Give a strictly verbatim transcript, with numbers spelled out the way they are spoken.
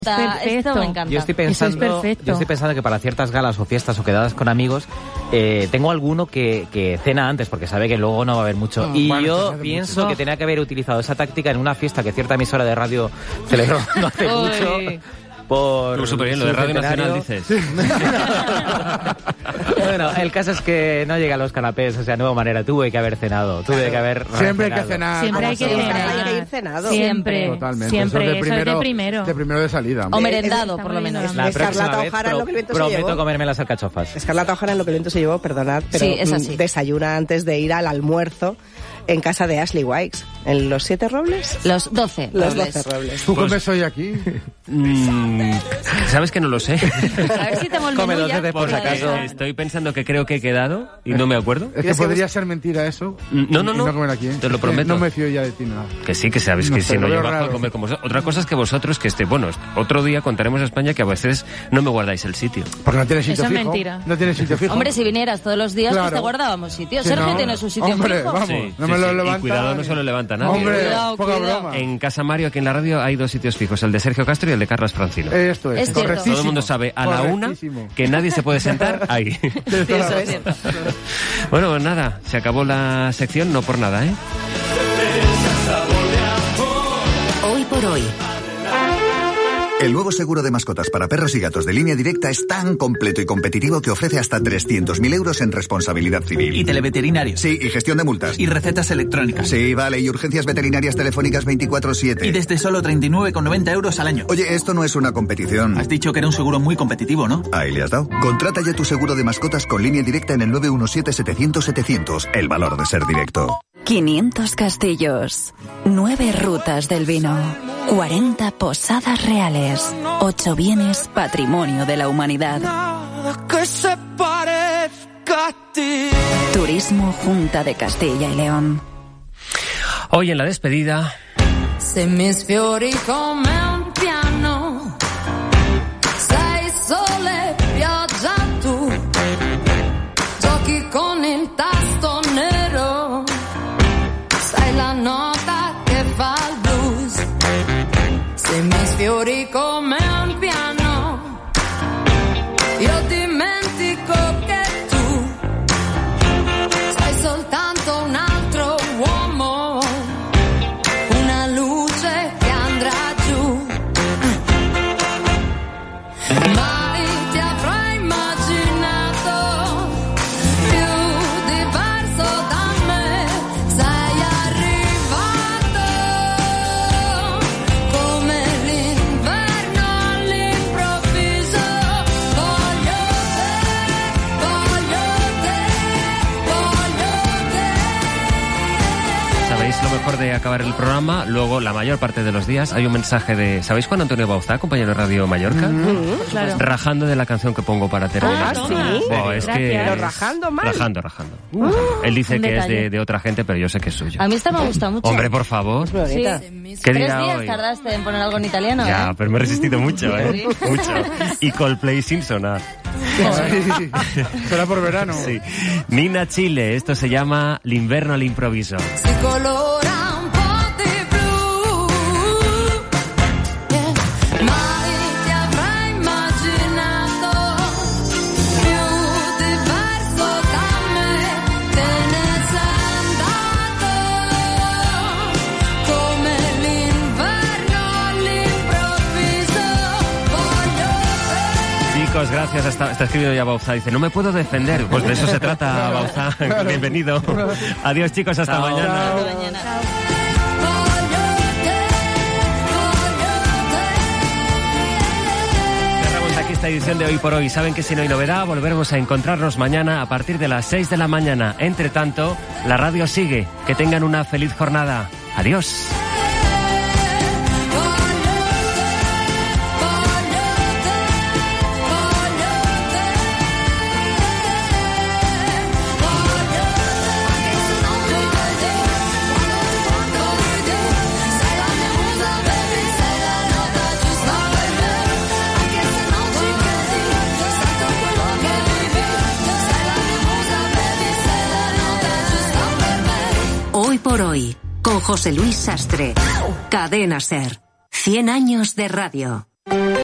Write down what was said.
Esto me encanta. Yo estoy pensando, yo estoy pensando que para ciertas galas o fiestas o quedadas con amigos, eh, tengo alguno que, que cena antes porque sabe que luego no va a haber mucho. No, y bueno, yo pienso mucho. que tenía que haber utilizado esa táctica en una fiesta que cierta emisora de radio celebró no hace mucho. Por Tú súper bien, lo de Radio Nacional dices. Bueno, el caso es que no llega a los canapés, o sea, nueva manera, tuve que haber cenado, tuve claro. que haber Siempre cenado. hay que cenar. Siempre hay que, Siempre cenar. hay que ir cenado. Siempre. Totalmente. Siempre, eso es de primero, eso es de primero. De primero de salida. O merendado, Es, por lo menos. La próxima Escarlata vez O'Hara en lo que el viento prometo se llevó. comerme las alcachofas. Escarlata O'Hara en lo que el viento se llevó, perdonad, pero Sí, es así. desayuna antes de ir al almuerzo en casa de Ashley Wikes. ¿En los siete robles? Los doce Los robles. doce robles. ¿Tú Pues- comes hoy aquí? Mm, ¿Sabes que no lo sé? A ver si tengo el Come menú doce ya. de por si Porque acaso. Estoy pensando que creo que he quedado y no me acuerdo. Es que podría ser mentira eso. No, no, y no. no comer aquí, ¿eh? Te lo Es que prometo. No me fío ya de ti nada. Que sí, que sabes No que sé, si no lo yo veo bajo a raro. comer con vosotros. Otra cosa es que vosotros, que esté, bueno, otro día contaremos a España que a veces no me guardáis el sitio. Porque no tienes sitio Eso es fijo. mentira. No tienes sitio fijo. Hombre, si vinieras todos los días, Claro. pues te guardábamos sitio. Sí, Sergio no. tiene su sitio Hombre, fijo. vamos. Sí, no sí, me lo sí. levanta. Y cuidado, no se lo levanta nadie. Hombre, Cuidado, poca cuidado. broma. En Casa Mario, aquí en la radio, hay dos sitios fijos, el de Sergio Castro y el de Carlas Francino. Esto es, Es cierto. correctísimo. Todo el mundo sabe a la una Correctísimo. que nadie se puede sentar ahí. Sí, eso es cierto. Bueno, pues nada, se acabó la sección, no por nada, ¿eh? Hoy por hoy. El nuevo seguro de mascotas para perros y gatos de Línea Directa es tan completo y competitivo que ofrece hasta trescientos mil euros en responsabilidad civil. Y televeterinario. Sí, y gestión de multas. Y recetas electrónicas. Sí, vale, y urgencias veterinarias telefónicas veinticuatro siete. Y desde solo treinta y nueve con noventa euros al año. Oye, esto no es una competición. Has dicho que era un seguro muy competitivo, ¿no? Ahí le has dado. Contrata ya tu seguro de mascotas con Línea Directa en el nueve uno siete setecientos setecientos. El valor de ser directo. quinientos castillos, nueve rutas del vino, cuarenta posadas reales, ocho bienes patrimonio de la humanidad. Turismo Junta de Castilla y León. Hoy en la despedida... Se misfiori come un piano, sei sole, pioggia tu, giochi con il tasto nero, sei la nota che fa il blues. Se misfiori come un piano, io dimentico che tu sei soltanto un altro uomo, una luce che andrà giù. Mai ti avrei immaginato più diverso da me, sei arrivato come l'inverno all'improvviso. Voglio te, voglio te, voglio te. ¿Sabéis lo mejor de acabar el programa? Luego, la mayor parte de los días, hay un mensaje de... ¿Sabéis Juan Antonio Bauzá, compañero de Radio Mallorca? Claro. Rajando de la canción que pongo para terminar. Ah, ¿sí? Buah, es que Gracias. Pero rajando mal. Rajando, rajando. Él dice un que es detalle. de, de otra gente, pero yo sé que es suyo. A mí esta me gusta mucho. Hombre, por favor. Muy bonita. Sí. ¿Qué Tres dirá días hoy? tardaste en poner algo en italiano, Ya, ¿eh? pero me he resistido mucho, ¿eh? Sí. Mucho. Y Coldplay sin sonar. Ay, será por verano. Sí. Nina Chile, esto se llama L'inverno al improviso. Si colora un po' di blu, yeah. Mai ti avrei immaginato più diverso da me, te ne sei andato come l'inverno all'improvviso. Voglio te. Chicos, gracias. Está, está escribiendo ya Bauzá. Dice, no me puedo defender. Pues de eso se trata, Bauzá. Bienvenido. Adiós, chicos. Hasta Chao. mañana. Hasta mañana. Cerramos aquí esta edición de Hoy por Hoy. Saben que si no hay novedad, volveremos a encontrarnos mañana a partir de las seis de la mañana. Entre tanto, la radio sigue. Que tengan una feliz jornada. Adiós. Hoy por hoy, con José Luis Sastre. Cadena SER. cien años de radio.